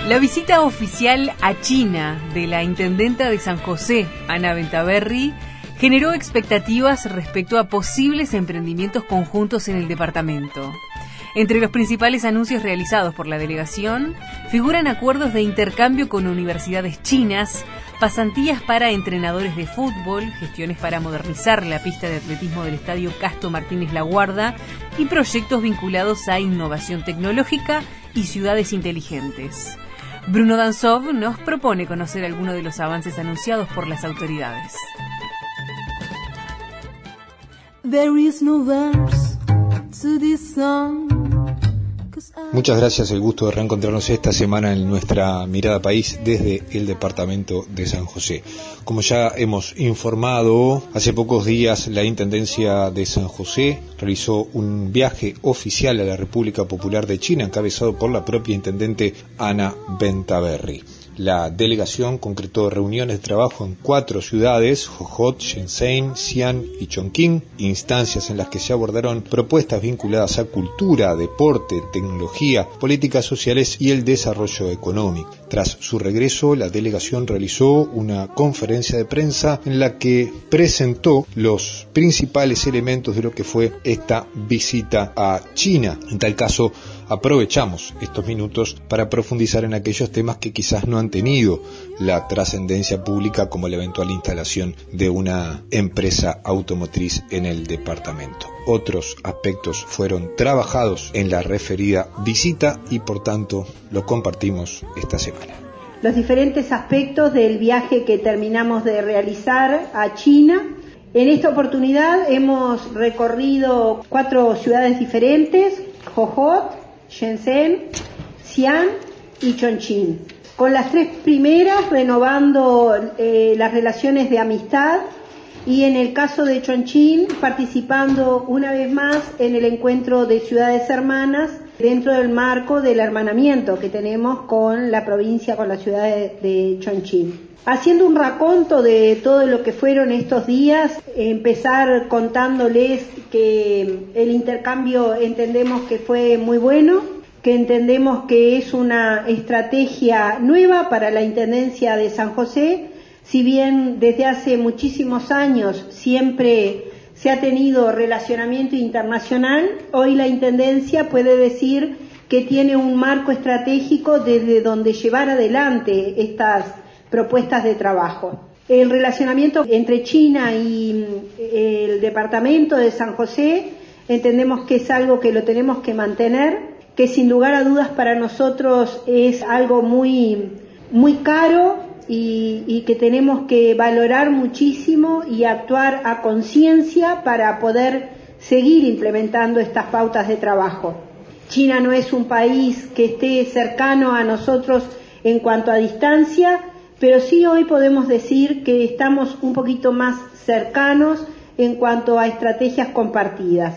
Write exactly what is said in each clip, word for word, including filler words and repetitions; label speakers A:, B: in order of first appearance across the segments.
A: La visita oficial a China de la intendenta de San José, Ana Bentaberri, generó expectativas respecto a posibles emprendimientos conjuntos en el departamento. Entre los principales anuncios realizados por la delegación figuran acuerdos de intercambio con universidades chinas, pasantías para entrenadores de fútbol, gestiones para modernizar la pista de atletismo del Estadio Casto Martínez La Guarda y proyectos vinculados a innovación tecnológica y ciudades inteligentes. Bruno Danzov nos propone conocer algunos de los avances anunciados por las autoridades.
B: There is no verse to this song.
C: Muchas gracias, el gusto de reencontrarnos esta semana en nuestra Mirada País desde el departamento de San José. Como ya hemos informado, hace pocos días la Intendencia de San José realizó un viaje oficial a la República Popular de China, encabezado por la propia intendente Ana Bentaberri. La delegación concretó reuniones de trabajo en cuatro ciudades, Jojot, Shenzhen, Xi'an y Chongqing, instancias en las que se abordaron propuestas vinculadas a cultura, deporte, tecnología, políticas sociales y el desarrollo económico. Tras su regreso, la delegación realizó una conferencia de prensa en la que presentó los principales elementos de lo que fue esta visita a China. En tal caso, aprovechamos estos minutos para profundizar en aquellos temas que quizás no han tenido la trascendencia pública, como la eventual instalación de una empresa automotriz en el departamento. Otros aspectos fueron trabajados en la referida visita y por tanto lo compartimos esta semana.
D: Los diferentes aspectos del viaje que terminamos de realizar a China. En esta oportunidad hemos recorrido cuatro ciudades diferentes: Jojot, Shenzhen, Xi'an y Chongqing. Con las tres primeras renovando eh, las relaciones de amistad, y en el caso de Chongqing participando una vez más en el encuentro de ciudades hermanas dentro del marco del hermanamiento que tenemos con la provincia, con la ciudad de, de Chongqing. Haciendo un raconto de todo lo que fueron estos días, empezar contándoles que el intercambio entendemos que fue muy bueno, que entendemos que es una estrategia nueva para la Intendencia de San José. Si bien desde hace muchísimos años siempre se ha tenido relacionamiento internacional, hoy la Intendencia puede decir que tiene un marco estratégico desde donde llevar adelante estas propuestas de trabajo. El relacionamiento entre China y el departamento de San José entendemos que es algo que lo tenemos que mantener, que sin lugar a dudas para nosotros es algo muy, muy caro y, y que tenemos que valorar muchísimo y actuar a conciencia para poder seguir implementando estas pautas de trabajo. China no es un país que esté cercano a nosotros en cuanto a distancia, pero sí hoy podemos decir que estamos un poquito más cercanos en cuanto a estrategias compartidas.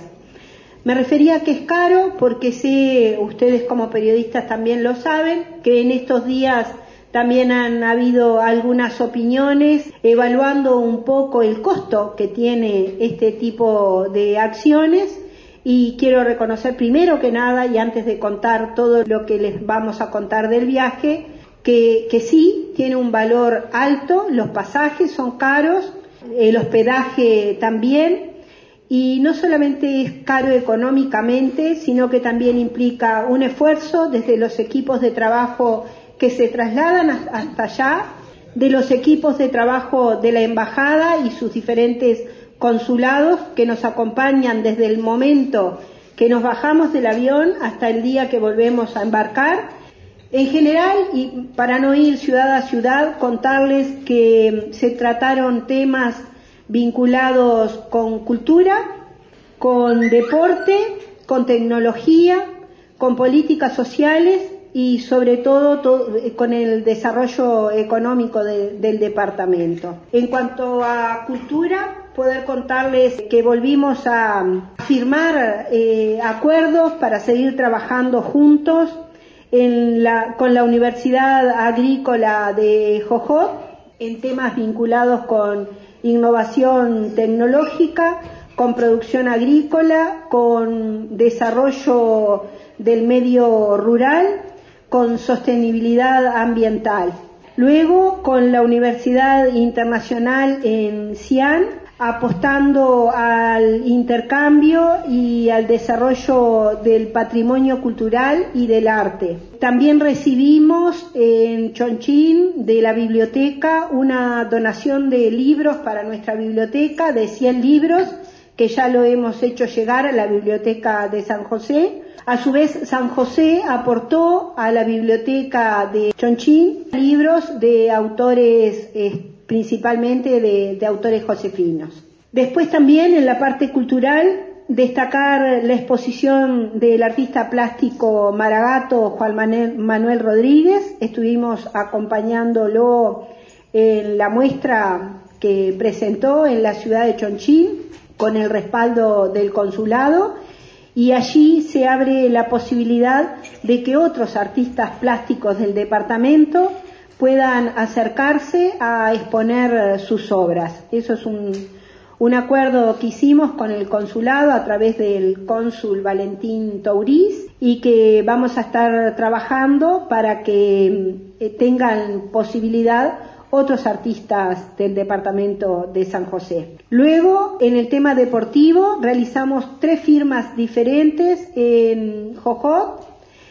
D: Me refería a que es caro porque sé, ustedes como periodistas también lo saben, que en estos días también han habido algunas opiniones evaluando un poco el costo que tiene este tipo de acciones, y quiero reconocer primero que nada, y antes de contar todo lo que les vamos a contar del viaje, Que, que sí, tiene un valor alto, los pasajes son caros, el hospedaje también, y no solamente es caro económicamente, sino que también implica un esfuerzo desde los equipos de trabajo que se trasladan hasta allá, de los equipos de trabajo de la embajada y sus diferentes consulados que nos acompañan desde el momento que nos bajamos del avión hasta el día que volvemos a embarcar. En general, y para no ir ciudad a ciudad, contarles que se trataron temas vinculados con cultura, con deporte, con tecnología, con políticas sociales y sobre todo, todo con el desarrollo económico de, del departamento. En cuanto a cultura, poder contarles que volvimos a firmar eh, acuerdos para seguir trabajando juntos En la, con la Universidad Agrícola de Jojot en temas vinculados con innovación tecnológica, con producción agrícola, con desarrollo del medio rural, con sostenibilidad ambiental. Luego, con la Universidad Internacional en Xi'an, apostando al intercambio y al desarrollo del patrimonio cultural y del arte. También recibimos en Chongqing de la biblioteca una donación de libros para nuestra biblioteca de cien libros, que ya lo hemos hecho llegar a la biblioteca de San José. A su vez, San José aportó a la biblioteca de Chongqing libros de autores, eh, principalmente de, de autores josefinos. Después también en la parte cultural, destacar la exposición del artista plástico maragato Juan Manuel Rodríguez. Estuvimos acompañándolo en la muestra que presentó en la ciudad de Chongqing con el respaldo del consulado, y allí se abre la posibilidad de que otros artistas plásticos del departamento puedan acercarse a exponer sus obras. Eso es un, un acuerdo que hicimos con el consulado a través del cónsul Valentín Touriz, y que vamos a estar trabajando para que eh, tengan posibilidad otros artistas del departamento de San José. Luego, en el tema deportivo, realizamos tres firmas diferentes en Jojot,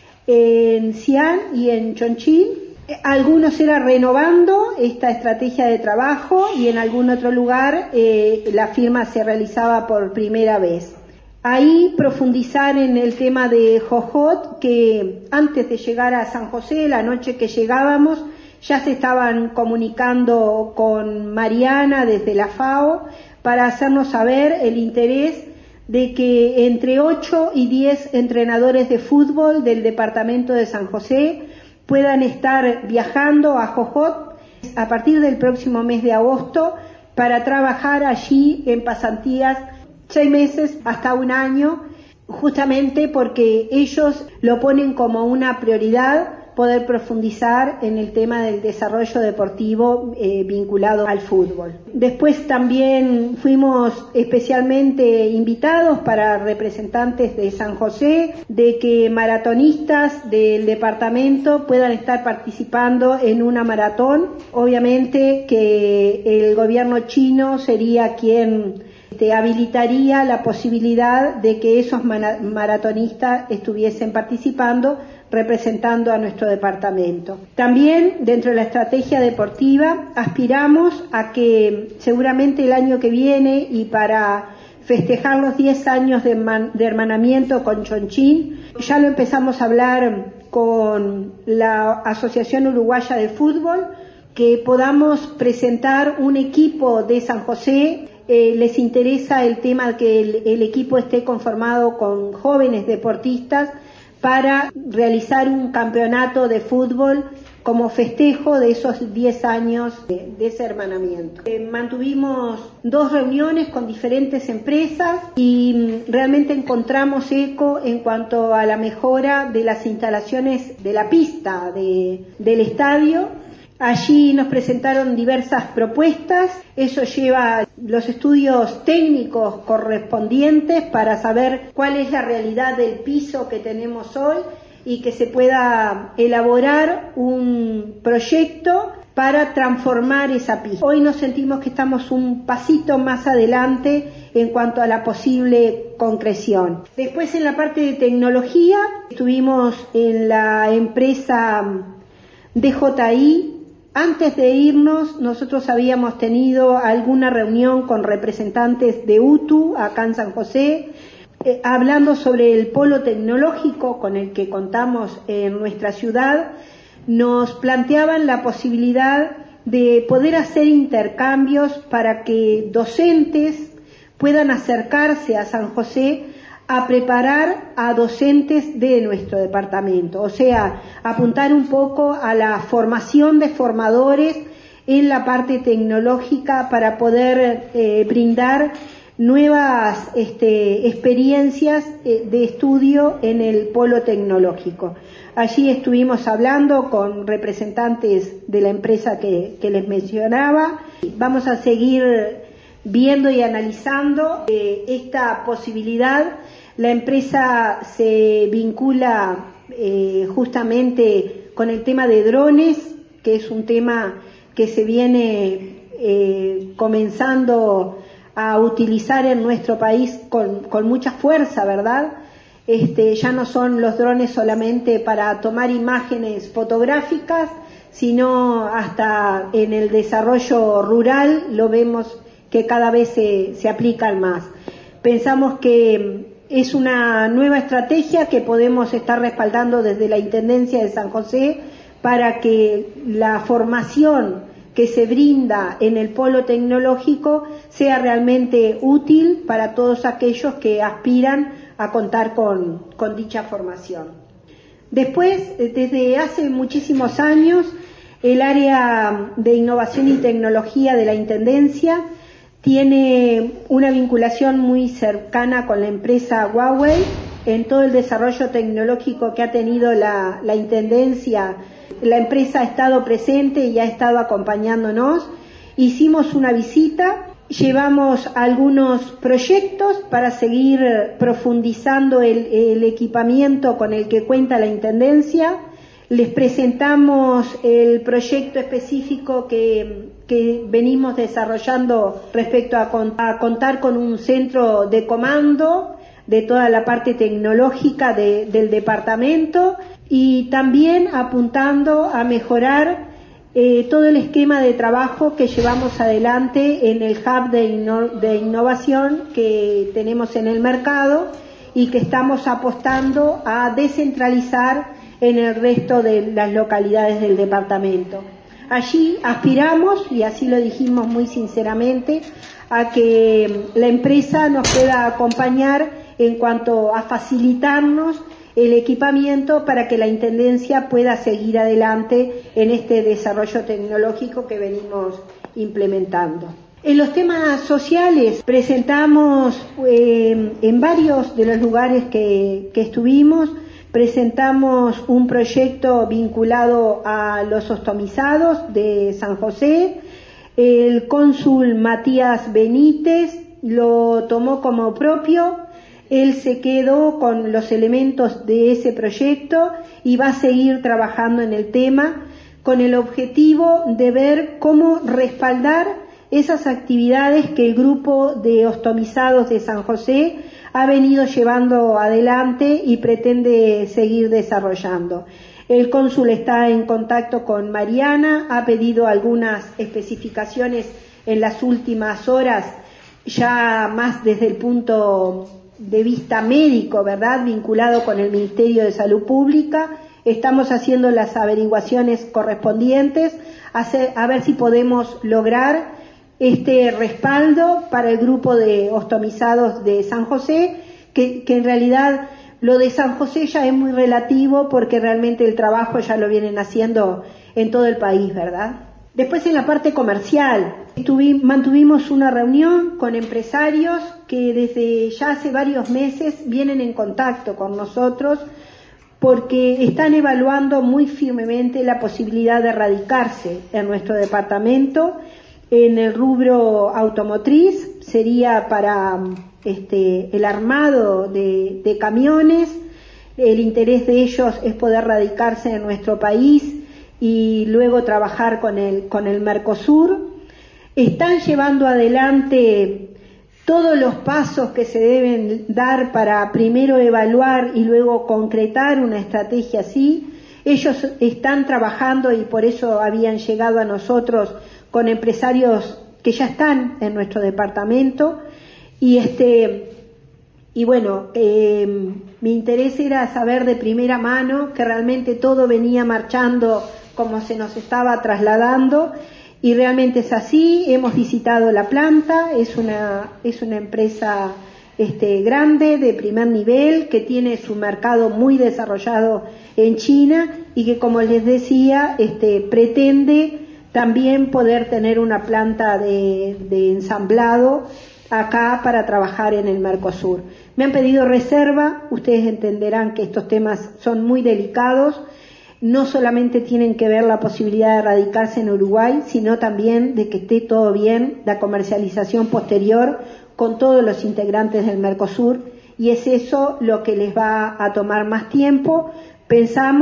D: en Xi'an y en Chongqing. Algunos era renovando esta estrategia de trabajo, y en algún otro lugar eh, la firma se realizaba por primera vez. Ahí profundizar en el tema de Jojot, que antes de llegar a San José, la noche que llegábamos, ya se estaban comunicando con Mariana desde la FAO para hacernos saber el interés de que entre ocho y diez entrenadores de fútbol del departamento de San José puedan estar viajando a Jojot a partir del próximo mes de agosto para trabajar allí en pasantías seis meses hasta un año, justamente porque ellos lo ponen como una prioridad poder profundizar en el tema del desarrollo deportivo eh, vinculado al fútbol. Después también fuimos especialmente invitados para representantes de San José, de que maratonistas del departamento puedan estar participando en una maratón. Obviamente que el gobierno chino sería quien te habilitaría la posibilidad de que esos maratonistas estuviesen participando, representando a nuestro departamento. También, dentro de la estrategia deportiva, aspiramos a que seguramente el año que viene, y para festejar los diez años de, man, de hermanamiento con Chongqing, ya lo empezamos a hablar con la Asociación Uruguaya de Fútbol, que podamos presentar un equipo de San José. Eh, les interesa el tema que el, el equipo esté conformado con jóvenes deportistas para realizar un campeonato de fútbol como festejo de esos diez años de, de ese hermanamiento. Eh, mantuvimos dos reuniones con diferentes empresas y realmente encontramos eco en cuanto a la mejora de las instalaciones de la pista de, del estadio. Allí nos presentaron diversas propuestas, eso lleva los estudios técnicos correspondientes para saber cuál es la realidad del piso que tenemos hoy y que se pueda elaborar un proyecto para transformar esa pista. Hoy nos sentimos que estamos un pasito más adelante en cuanto a la posible concreción. Después, en la parte de tecnología, estuvimos en la empresa D J I. Antes de irnos, nosotros habíamos tenido alguna reunión con representantes de U T U acá en San José, eh, hablando sobre el polo tecnológico con el que contamos en nuestra ciudad. Nos planteaban la posibilidad de poder hacer intercambios para que docentes puedan acercarse a San José a preparar a docentes de nuestro departamento, o sea, apuntar un poco a la formación de formadores en la parte tecnológica para poder eh, brindar nuevas este, experiencias eh, de estudio en el polo tecnológico. Allí estuvimos hablando con representantes de la empresa que, que les mencionaba. Vamos a seguir viendo y analizando eh, esta posibilidad. La empresa se vincula eh, justamente con el tema de drones, que es un tema que se viene eh, comenzando a utilizar en nuestro país con, con mucha fuerza, ¿verdad? Este, ya no son los drones solamente para tomar imágenes fotográficas, sino hasta en el desarrollo rural lo vemos que cada vez se, se aplican más. Pensamos que es una nueva estrategia que podemos estar respaldando desde la Intendencia de San José para que la formación que se brinda en el polo tecnológico sea realmente útil para todos aquellos que aspiran a contar con, con dicha formación. Después, desde hace muchísimos años, el área de innovación y tecnología de la Intendencia tiene una vinculación muy cercana con la empresa Huawei en todo el desarrollo tecnológico que ha tenido la, la Intendencia. La empresa ha estado presente y ha estado acompañándonos. Hicimos una visita, llevamos algunos proyectos para seguir profundizando el, el equipamiento con el que cuenta la Intendencia. Les presentamos el proyecto específico que, que venimos desarrollando respecto a, a contar con un centro de comando de toda la parte tecnológica de, del departamento y también apuntando a mejorar eh, todo el esquema de trabajo que llevamos adelante en el hub de, inno, de innovación que tenemos en el mercado y que estamos apostando a descentralizar en el resto de las localidades del departamento. Allí aspiramos, y así lo dijimos muy sinceramente, a que la empresa nos pueda acompañar en cuanto a facilitarnos el equipamiento para que la Intendencia pueda seguir adelante en este desarrollo tecnológico que venimos implementando. En los temas sociales presentamos eh, en varios de los lugares que, que estuvimos, presentamos un proyecto vinculado a los ostomizados de San José. El cónsul Matías Benítez lo tomó como propio. Él se quedó con los elementos de ese proyecto y va a seguir trabajando en el tema con el objetivo de ver cómo respaldar esas actividades que el grupo de ostomizados de San José ha venido llevando adelante y pretende seguir desarrollando. El cónsul está en contacto con Mariana, ha pedido algunas especificaciones en las últimas horas, ya más desde el punto de vista médico, ¿verdad?, vinculado con el Ministerio de Salud Pública. Estamos haciendo las averiguaciones correspondientes a, hacer, a ver si podemos lograr este respaldo para el grupo de ostomizados de San José, que, que en realidad lo de San José ya es muy relativo porque realmente el trabajo ya lo vienen haciendo en todo el país, ¿verdad? Después en la parte comercial, estuvimos, mantuvimos una reunión con empresarios que desde ya hace varios meses vienen en contacto con nosotros porque están evaluando muy firmemente la posibilidad de radicarse en nuestro departamento. En el rubro automotriz sería para este, el armado de, de camiones. El interés de ellos es poder radicarse en nuestro país y luego trabajar con el, con el Mercosur. Están llevando adelante todos los pasos que se deben dar para primero evaluar y luego concretar una estrategia así. Ellos están trabajando y por eso habían llegado a nosotros con empresarios que ya están en nuestro departamento y este y bueno eh, mi interés era saber de primera mano que realmente todo venía marchando como se nos estaba trasladando y realmente es así. Hemos visitado la planta, es una es una empresa este grande de primer nivel que tiene su mercado muy desarrollado en China y que, como les decía, este pretende también poder tener una planta de, de ensamblado acá para trabajar en el Mercosur. Me han pedido reserva, ustedes entenderán que estos temas son muy delicados, no solamente tienen que ver la posibilidad de radicarse en Uruguay, sino también de que esté todo bien, la comercialización posterior con todos los integrantes del Mercosur, y es eso lo que les va a tomar más tiempo. Pensamos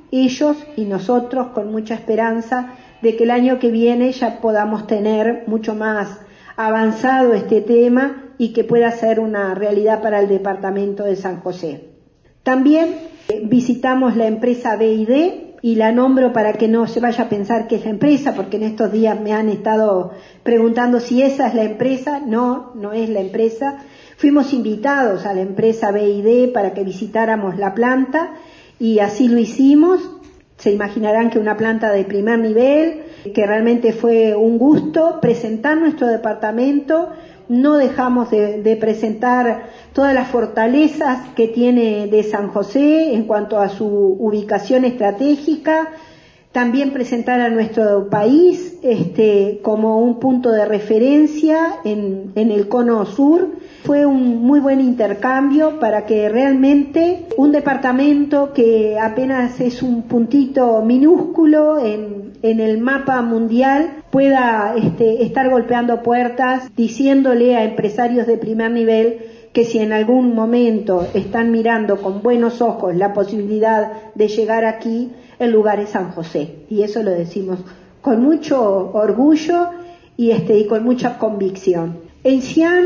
D: ellos y nosotros con mucha esperanza de que el año que viene ya podamos tener mucho más avanzado este tema y que pueda ser una realidad para el departamento de San José. También eh, visitamos la empresa B I D, y la nombro para que no se vaya a pensar que es la empresa, porque en estos días me han estado preguntando si esa es la empresa. No, no es la empresa. Fuimos invitados a la empresa B I D para que visitáramos la planta y así lo hicimos. Se imaginarán que una planta de primer nivel, que realmente fue un gusto presentar nuestro departamento. No dejamos de, de presentar todas las fortalezas que tiene de San José en cuanto a su ubicación estratégica. También presentar a nuestro país este, como un punto de referencia en, en el cono sur. Fue un muy buen intercambio para que realmente un departamento que apenas es un puntito minúsculo en, en el mapa mundial pueda este, estar golpeando puertas, diciéndole a empresarios de primer nivel que si en algún momento están mirando con buenos ojos la posibilidad de llegar aquí, el lugar es San José. Y eso lo decimos con mucho orgullo y, este, y con mucha convicción. En Xi'an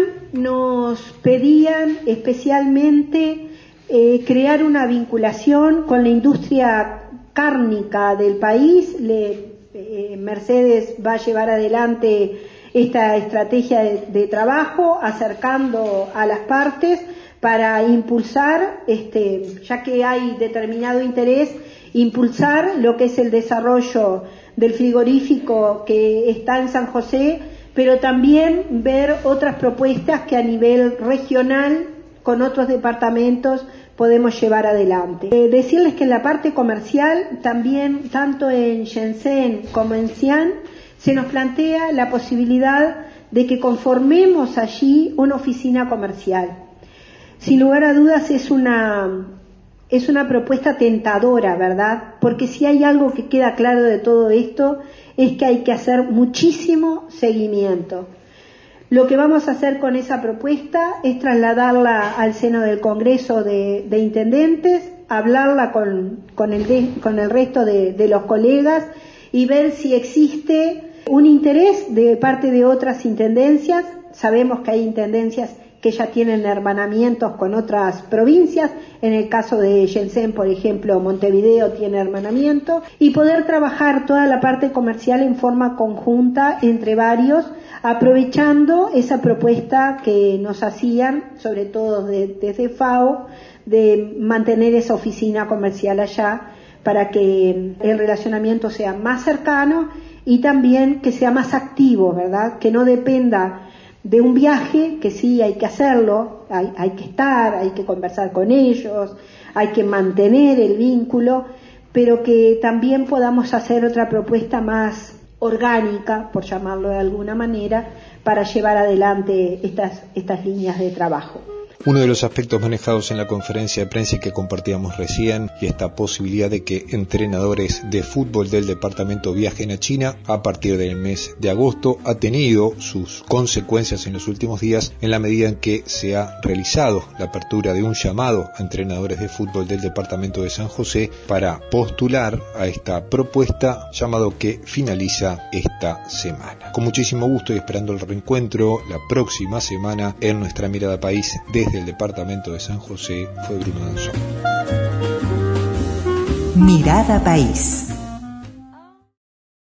D: nos pedían especialmente eh, crear una vinculación con la industria cárnica del país. Le, eh, Mercedes va a llevar adelante esta estrategia de, de trabajo, acercando a las partes para impulsar, este, ya que hay determinado interés, impulsar lo que es el desarrollo del frigorífico que está en San José, pero también ver otras propuestas que a nivel regional, con otros departamentos, podemos llevar adelante. Eh, decirles que en la parte comercial, también, tanto en Shenzhen como en Xi'an, se nos plantea la posibilidad de que conformemos allí una oficina comercial. Sin lugar a dudas es una, es una propuesta tentadora, ¿verdad? Porque si hay algo que queda claro de todo esto, es que hay que hacer muchísimo seguimiento. Lo que vamos a hacer con esa propuesta es trasladarla al seno del Congreso de, de Intendentes, hablarla con, con, el, de, con el resto de, de los colegas y ver si existe un interés de parte de otras intendencias. Sabemos que hay intendencias que ya tienen hermanamientos con otras provincias. En el caso de Shenzhen, por ejemplo, Montevideo tiene hermanamiento, y poder trabajar toda la parte comercial en forma conjunta entre varios, aprovechando esa propuesta que nos hacían, sobre todo de, desde FAO, de mantener esa oficina comercial allá para que el relacionamiento sea más cercano y también que sea más activo, ¿verdad? Que no dependa de un viaje, que sí hay que hacerlo, hay, hay que estar, hay que conversar con ellos, hay que mantener el vínculo, pero que también podamos hacer otra propuesta más orgánica, por llamarlo de alguna manera, para llevar adelante estas, estas líneas de trabajo.
C: Uno de los aspectos manejados en la conferencia de prensa que compartíamos recién, y esta posibilidad de que entrenadores de fútbol del departamento viajen a China a partir del mes de agosto, ha tenido sus consecuencias en los últimos días en la medida en que se ha realizado la apertura de un llamado a entrenadores de fútbol del departamento de San José para postular a esta propuesta, llamado que finaliza esta semana. Con muchísimo gusto y esperando el reencuentro la próxima semana en nuestra Mirada País desde del departamento de San José, fue Bruno Danzón.
E: Mirada País.